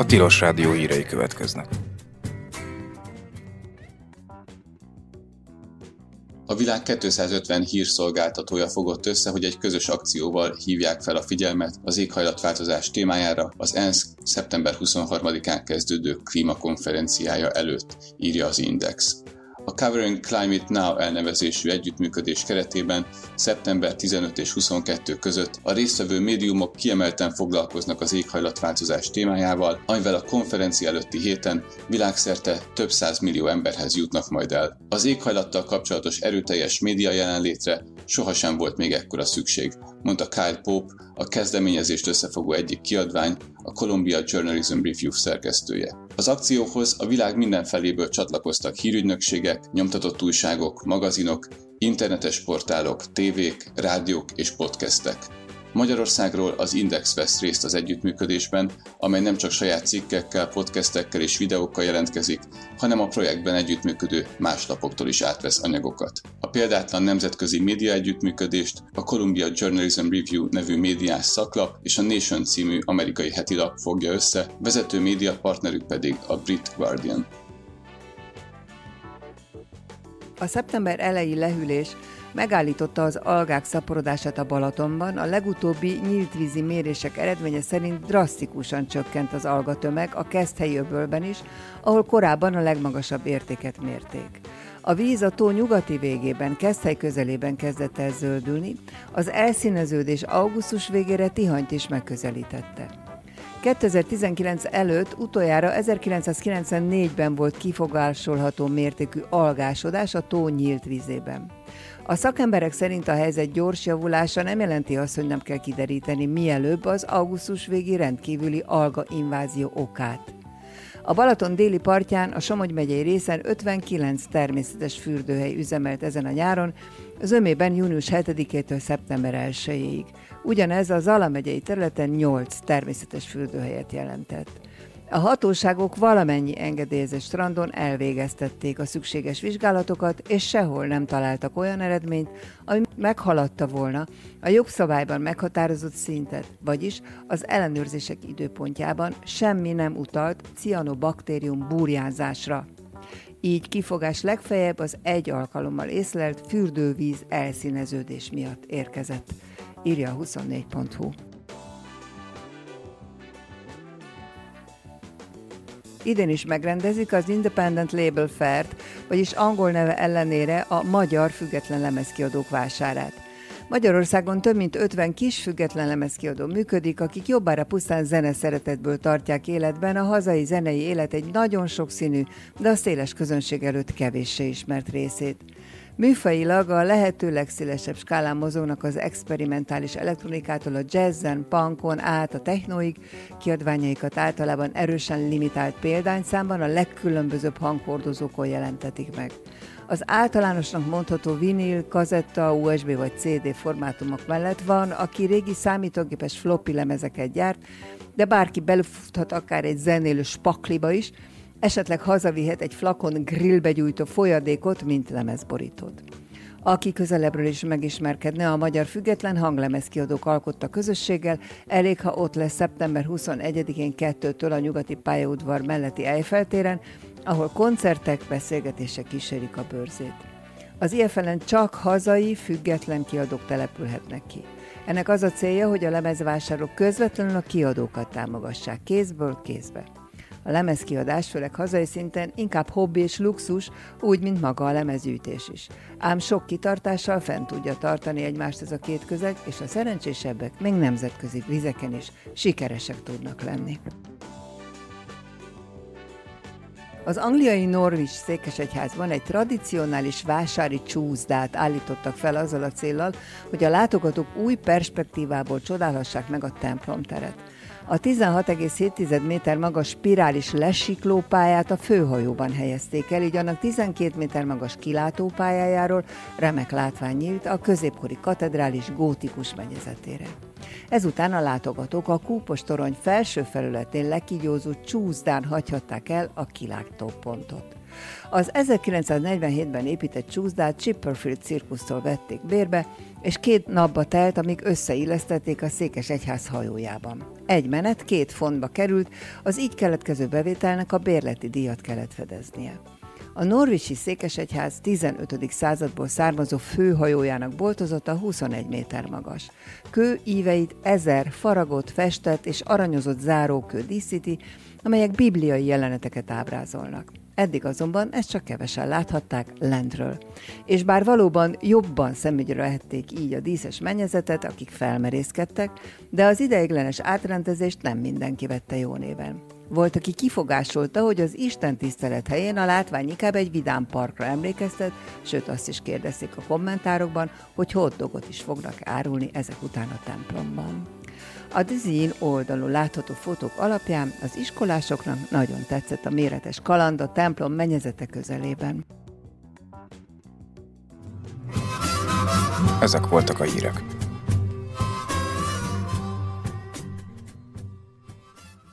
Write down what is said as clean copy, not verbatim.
Tilos Rádió hírei következnek. A világ 250 hírszolgáltatója fogott össze, hogy egy közös akcióval hívják fel a figyelmet az éghajlatváltozás témájára az ENSZ szeptember 23-án kezdődő klímakonferenciája előtt, írja az Index. A Covering Climate Now elnevezésű együttműködés keretében szeptember 15 és 22 között a résztvevő médiumok kiemelten foglalkoznak az éghajlatváltozás témájával, amivel a konferencia előtti héten világszerte több 100 millió emberhez jutnak majd el. Az éghajlattal kapcsolatos erőteljes média jelenlétre sohasem volt még ekkora szükség, mondta Kyle Pope, a kezdeményezést összefogó egyik kiadvány, a Columbia Journalism Review szerkesztője. Az akcióhoz a világ mindenfeléből csatlakoztak hírügynökségek, nyomtatott újságok, magazinok, internetes portálok, tévék, rádiók és podcastek. Magyarországról az Index vesz részt az együttműködésben, amely nem csak saját cikkekkel, podcastekkel és videókkal jelentkezik, hanem a projektben együttműködő más lapoktól is átvesz anyagokat. A példátlan nemzetközi média együttműködést a Columbia Journalism Review nevű médiás szaklap és a Nation című amerikai hetilap fogja össze, vezető médiapartnerük pedig a Brit Guardian. A szeptember elejé lehűlés megállította az algák szaporodását a Balatonban, a legutóbbi nyíltvízi mérések eredménye szerint drasztikusan csökkent az algatömeg a Keszthelyi öbölben is, ahol korábban a legmagasabb értéket mérték. A víz a tó nyugati végében, Keszthely közelében kezdett el zöldülni, az elszíneződés augusztus végére Tihanyt is megközelítette. 2019 előtt utoljára 1994-ben volt kifogásolható mértékű algásodás a tó nyílt vízében. A szakemberek szerint a helyzet gyors javulása nem jelenti azt, hogy nem kell kideríteni mielőbb az augusztus végi rendkívüli alga invázió okát. A Balaton déli partján, a Somogy megyei részen 59 természetes fürdőhely üzemelt ezen a nyáron, zömében június 7-től szeptember 1-ig. Ugyanez a Zala megyei területen 8 természetes fürdőhelyet jelentett. A hatóságok valamennyi engedélyezett strandon elvégeztették a szükséges vizsgálatokat, és sehol nem találtak olyan eredményt, ami meghaladta volna a jogszabályban meghatározott szintet, vagyis az ellenőrzések időpontjában semmi nem utalt cianobaktérium burjánzásra. Így kifogás legfeljebb az egy alkalommal észlelt fürdővíz elszíneződés miatt érkezett, írja a 24.hu. Idén is megrendezik az Independent Label Fair-t, vagyis angol neve ellenére a magyar független lemezkiadók vásárát. Magyarországon több mint 50 kis független lemezkiadó működik, akik jobbára pusztán zeneszeretetből tartják életben a hazai zenei élet egy nagyon sokszínű, de a széles közönség előtt kevéssé ismert részét. Műfajilag a lehető legszélesebb skálán mozognak az experimentális elektronikától a jazzen, punkon át a technoig, kiadványaikat általában erősen limitált példányszámban a legkülönbözőbb hanghordozókon jelentetik meg. Az általánosnak mondható vinil, kazetta, USB vagy CD formátumok mellett van, aki régi számítógépes floppy lemezeket gyárt, de bárki belefuthat akár egy zenélő spakliba is, esetleg hazavihet egy flakon grillbe gyújtó folyadékot, mint lemezborítót. Aki közelebbről is megismerkedne a magyar független hanglemezkiadók alkotta közösséggel, elég, ha ott lesz szeptember 21-én 2-től a nyugati pályaudvar melletti Eiffel téren, ahol koncertek, beszélgetések kísérik a bőrzét. Az IFL-en csak hazai, független kiadók települhetnek ki. Ennek az a célja, hogy a lemezvásárlók közvetlenül a kiadókat támogassák kézből kézbe. A lemezkiadás, főleg hazai szinten inkább hobbi és luxus, úgy, mint maga a lemezgyűjtés is. Ám sok kitartással fent tudja tartani egymást ez a két közeg, és a szerencsésebbek még nemzetközi vizeken is sikeresek tudnak lenni. Az angliai Norwich székesegyházban egy tradicionális vásári csúszdát állítottak fel azzal a céllal, hogy a látogatók új perspektívából csodálhassák meg a templomteret. A 16,7 méter magas spirális lesiklópályát a főhajóban helyezték el, így annak 12 méter magas kilátópályájáról remek látvány nyílt a középkori katedrális gótikus mennyezetére. Ezután a látogatók a kúpos torony felső felületén lekígyózó csúszdán hagyhatták el a kilátópontot. Az 1947-ben épített csúszdát Chipperfield cirkusztól vették bérbe, és 2 napba telt, amíg összeillesztették a székesegyház hajójában. Egy menet 2 fontba került, az így keletkező bevételnek a bérleti díjat kellett fedeznie. A norvégyi székesegyház 15. századból származó főhajójának boltozata 21 méter magas. Kő íveit 1000 faragott, festett és aranyozott zárókő díszíti, amelyek bibliai jeleneteket ábrázolnak. Eddig azonban ezt csak kevesen láthatták lentről. És bár valóban jobban szemügyre vehették így a díszes mennyezetet, akik felmerészkedtek, de az ideiglenes átrendezést nem mindenki vette jó néven. Volt, aki kifogásolta, hogy az istentisztelet helyén a látvány inkább egy vidám parkra emlékeztet, sőt azt is kérdezték a kommentárokban, hogy hotdogot is fognak árulni ezek után a templomban. A Dizin oldalon látható fotók alapján az iskolásoknak nagyon tetszett a méretes kaland a templom mennyezete közelében. Ezek voltak a hírek.